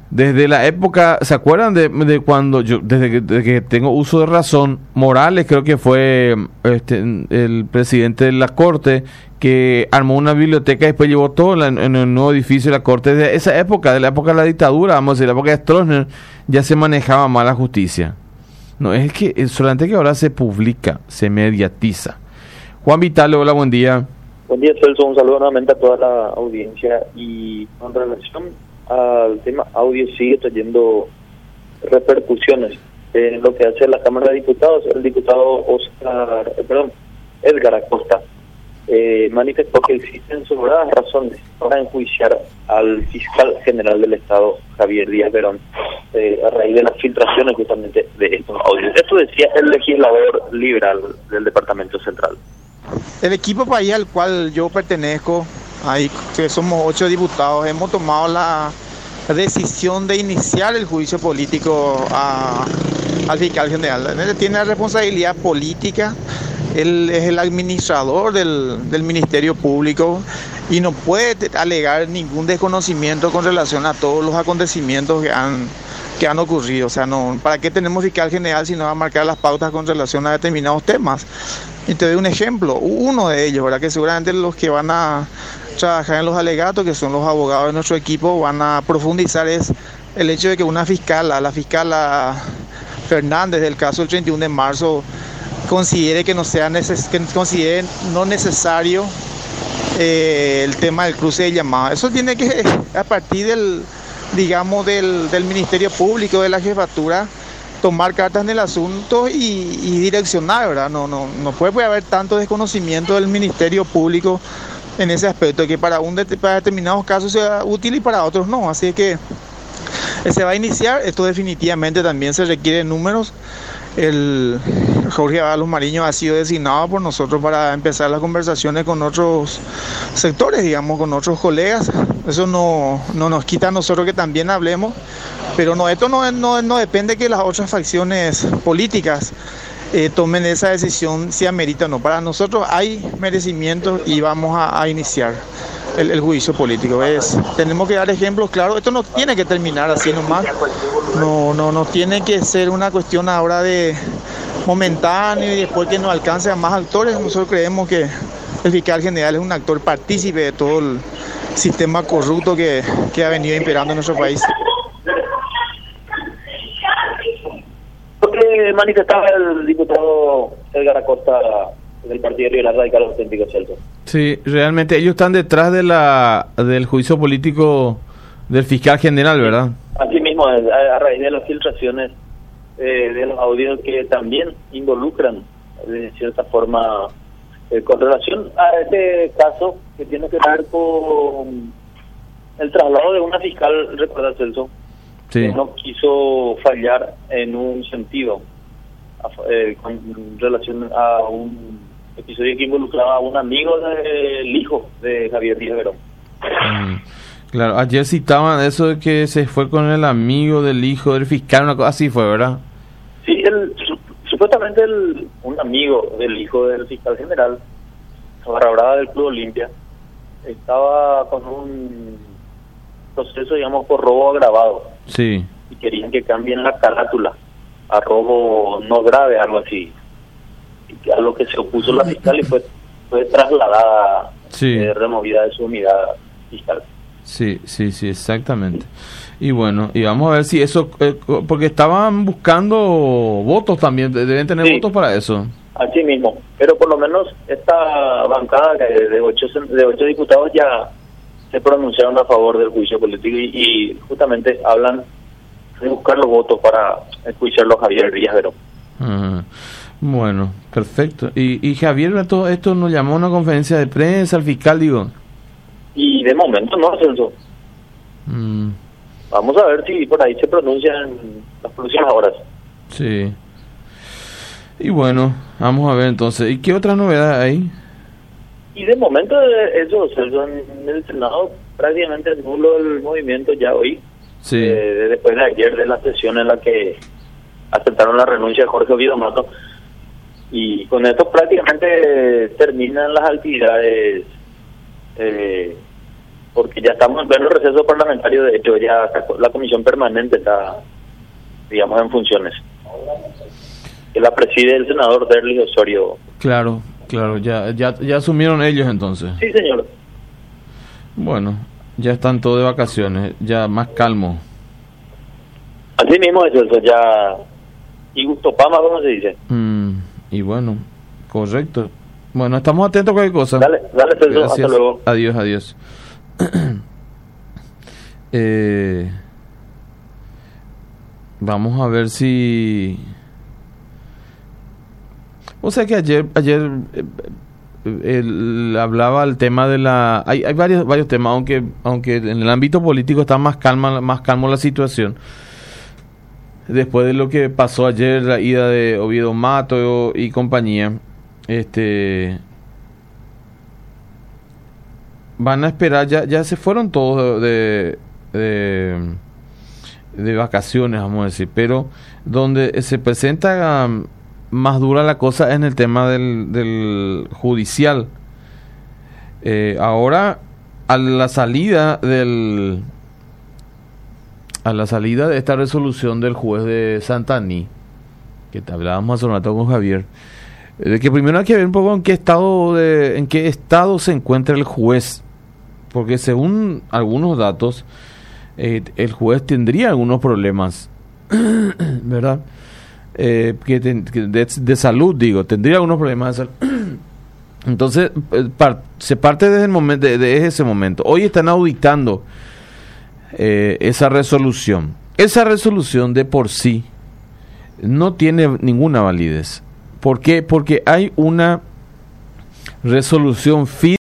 Desde la época, ¿se acuerdan de cuando yo, desde que tengo uso de razón, Morales creo que fue el presidente de la Corte, que armó una biblioteca y después llevó todo en el nuevo edificio de la Corte? Desde esa época, de la época de la dictadura, vamos a decir, la época de Stroessner, ya se manejaba mal la justicia. No, es que solamente que ahora se publica, se mediatiza. Juan Vitale, hola, buen día. Buen día, Celso. Un saludo nuevamente a toda la audiencia. Y con relación al tema audio, sigue trayendo repercusiones. En lo que hace la Cámara de Diputados, el diputado Edgar Acosta manifestó que existen sobradas razones para enjuiciar al fiscal general del Estado, Javier Díaz Verón, a raíz de las filtraciones justamente de estos audios. Esto decía el legislador liberal del Departamento Central. El equipo país al cual yo pertenezco, ahí que somos 8 diputados, hemos tomado la decisión de iniciar el juicio político al fiscal general. Él tiene la responsabilidad política, él es el administrador del Ministerio Público y no puede alegar ningún desconocimiento con relación a todos los acontecimientos que han ocurrido. O sea, no, ¿para qué tenemos fiscal general si no va a marcar las pautas con relación a determinados temas? Y te doy un ejemplo, uno de ellos, ¿verdad? Que seguramente los que van a trabajar en los alegatos, que son los abogados de nuestro equipo, van a profundizar, es el hecho de que una fiscala, la fiscala Fernández del caso del 31 de marzo, considere que considere no necesario el tema del cruce de llamadas. Eso tiene que, a partir del Ministerio Público, de la jefatura, tomar cartas en el asunto y direccionar, ¿verdad? No puede haber tanto desconocimiento del Ministerio Público en ese aspecto, que para determinados casos sea útil y para otros no. Así que se va a iniciar. Esto definitivamente también se requiere números. El Jorge Ábalos Mariño ha sido designado por nosotros para empezar las conversaciones con otros sectores, digamos, con otros colegas. Eso no nos quita a nosotros que también hablemos, pero esto no depende que las otras facciones políticas tomen esa decisión si amerita o no. Para nosotros hay merecimiento y vamos a iniciar el juicio político. Tenemos que dar ejemplos claros. Esto no tiene que terminar así nomás. No tiene que ser una cuestión ahora de momentáneo y después que no alcance a más actores. Nosotros creemos que el fiscal general es un actor partícipe de todo el sistema corrupto que ha venido imperando en nuestro país. Lo que manifestaba el diputado Edgar Acosta del Partido Liberal Radical Auténtico, Celso. Sí, realmente ellos están detrás del juicio político del fiscal general, ¿verdad? Así mismo, a raíz de las filtraciones de los audios que también involucran, de cierta forma, con relación a este caso que tiene que ver con el traslado de una fiscal, recuerda, Celso, sí, que no quiso fallar en un sentido con relación a un episodio que involucraba a un amigo del hijo de Javier Díaz Verón. Claro, ayer citaban eso de que se fue con el amigo del hijo del fiscal, una cosa así fue, ¿verdad? Sí, supuestamente un amigo del hijo del fiscal general, barra brava del Club Olimpia, estaba con un proceso, digamos, por robo agravado. Sí. Y querían que cambien la carátula a robo no grave, algo así. Y a lo que se opuso la fiscal y fue trasladada, sí, removida de su unidad fiscal. Sí, exactamente. Y bueno, y vamos a ver si eso, porque estaban buscando votos también, deben tener votos para eso. Así mismo, pero por lo menos esta bancada de ocho diputados ya se pronunciaron a favor del juicio político y justamente hablan de buscar los votos para enjuiciarlo a Javier Díaz Verón. Bueno, perfecto. Y Javier, todo esto nos llamó a una conferencia de prensa, al fiscal, digo. Y de momento no, Celso. Vamos a ver si por ahí se pronuncian las próximas horas. Sí. Y bueno, vamos a ver entonces. ¿Y qué otra novedad hay? Y de momento eso, Celso, en el Senado prácticamente nulo el movimiento ya hoy. Sí. Después de ayer de la sesión en la que aceptaron la renuncia de Jorge Oviedo Mato. Y con esto prácticamente terminan las actividades porque ya estamos en pleno receso parlamentario. De hecho, ya la comisión permanente está, digamos, en funciones, que la preside el senador Derlis Osorio. Claro, ya asumieron ellos entonces. Sí, señor. Bueno, ya están todos de vacaciones, ya más calmo. Así mismo es eso, ya. Y gusto pama, ¿cómo se dice? Y bueno, correcto. Bueno, estamos atentos a cualquier cosa. Dale, Celso, hasta luego. Adiós. Vamos a ver si... O sea que ayer él hablaba el tema de la... Hay varios temas, aunque en el ámbito político está más calmo la situación. Después de lo que pasó ayer, la ida de Oviedo Mato y compañía, van a esperar, ya se fueron todos de vacaciones, vamos a decir, pero donde se presenta más dura la cosa es en el tema del judicial. Ahora, a la salida de esta resolución del juez de Santani, que te hablábamos hace un rato con Javier, de que primero hay que ver un poco en qué estado se encuentra el juez, porque según algunos datos el juez tendría algunos problemas, ¿verdad? De salud, digo, tendría algunos problemas de salud. Entonces se parte desde el momento, de ese momento. Hoy están auditando esa resolución. Esa resolución de por sí no tiene ninguna validez. ¿Por qué? Porque hay una resolución firme